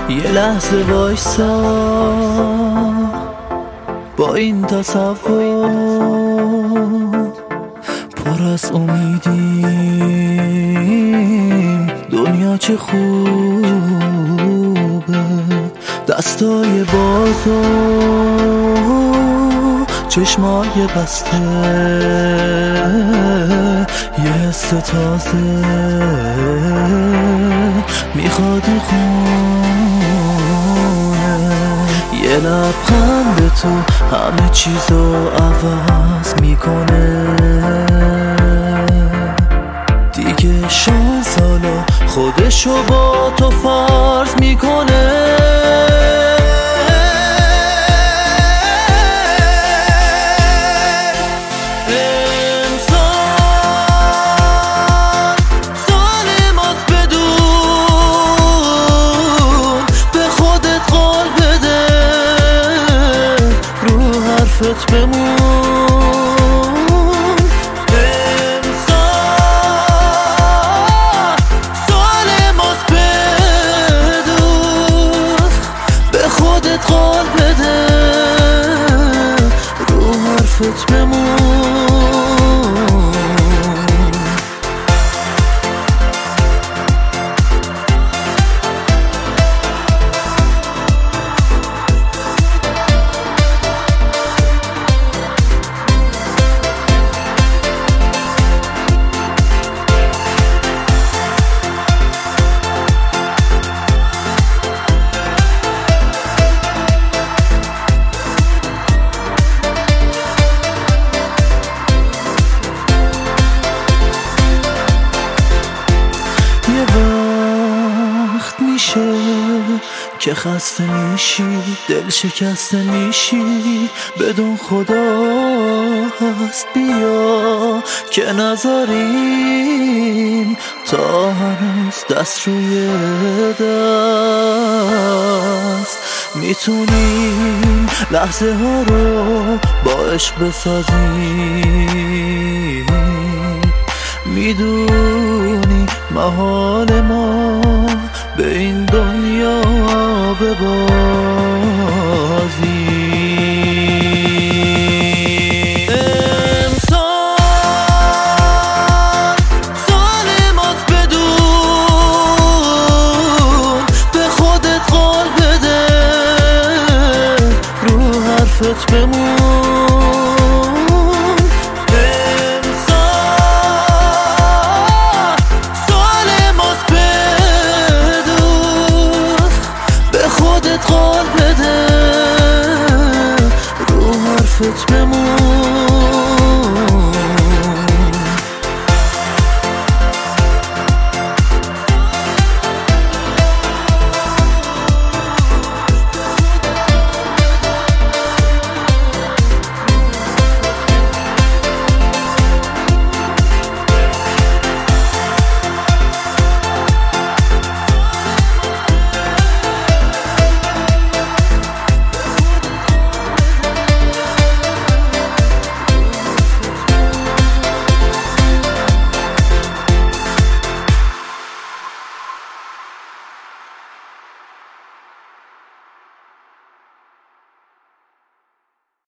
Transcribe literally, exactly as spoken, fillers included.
یه لحظه وایسا با این تصور پر از امیدیم، دنیا چه خوبه، دستای بازو چشمای بسته، یه حس تازه میخوادی خونه، یه لبخند تو همه چیزو عوض میکنه، دیگه شانس حالا خودشو با تو فرض میکنه. حرفت بمون انسان، سوال ماست بدون، به خودت قول بده، رو حرفت بمون. یه وقت میشه که خسته میشی، دل شکسته میشی، بدون خدا هست بیا که نذاریم تا هنوز دست روی دست، میتونیم لحظه ها رو با عشق بسازیم، میدونی محال ما به این دنیا ببازیم. انسان ظالم است بدون، به خودت قول بده، رو حرفت بمون. قول بده، رو حرفت بمون.